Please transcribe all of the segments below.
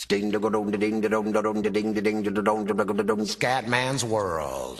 Scatman's World.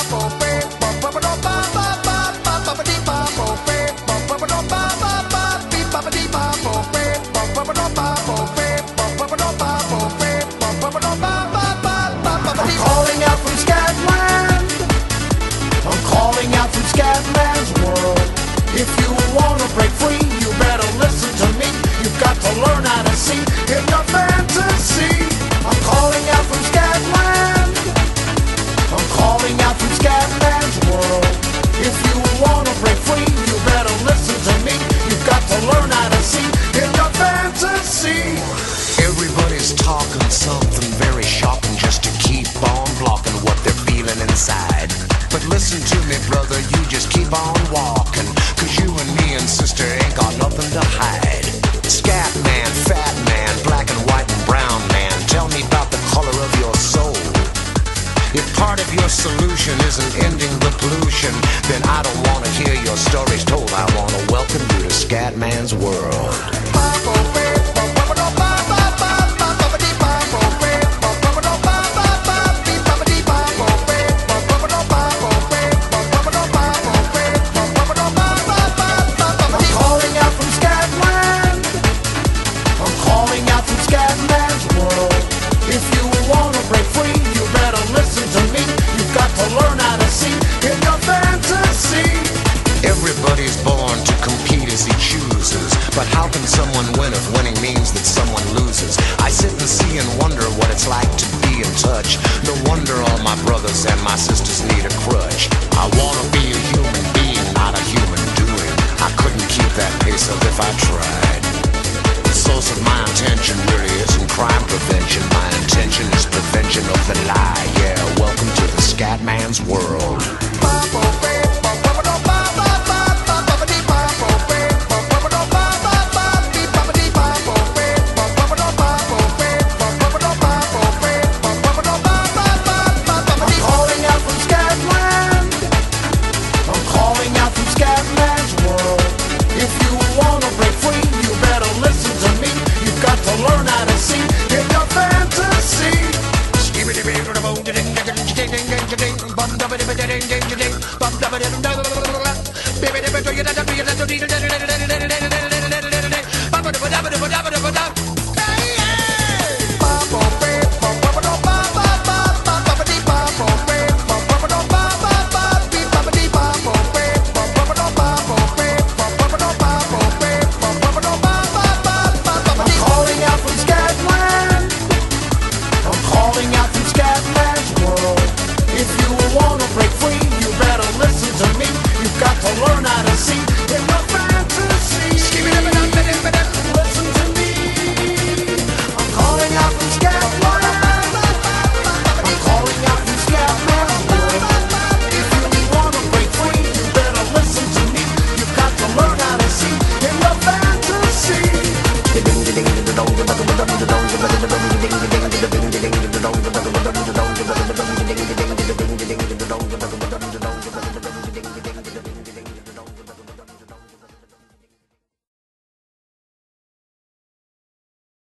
I'm calling out from Scatland. I'm calling out from Scatman's World. If you wanna break free, you better listen to me. You've got to learn how to see in your fantasy. I'm calling out from Scatland. I'm calling out from Scatman's World. If you wanna break free, you better listen to me. You've got to learn how to see in your fantasy. Everybody's talking something very shocking just to keep on blocking what they're feeling inside. But listen to me, brother, you just keep on walking, 'cause you and me and sister ain't got nothing to hide. Scat man, fat man, black and white and brown man, tell me about the color of your soul. If part of your solution isn't ending the pollution, then I don't want to hear your stories told. I want to welcome you to Scatman's World. Everybody's born to compete as he chooses, but how can someone win if winning means that someone loses? I sit and see and wonder what it's like to be in touch. No wonder all my brothers and my sisters need a crutch. I wanna be a human being, not a human doing. I couldn't keep that pace up if I tried. The source of my intention really isn't crime prevention. My intention is prevention of the lie. Yeah, welcome to the Scatman's World. Ding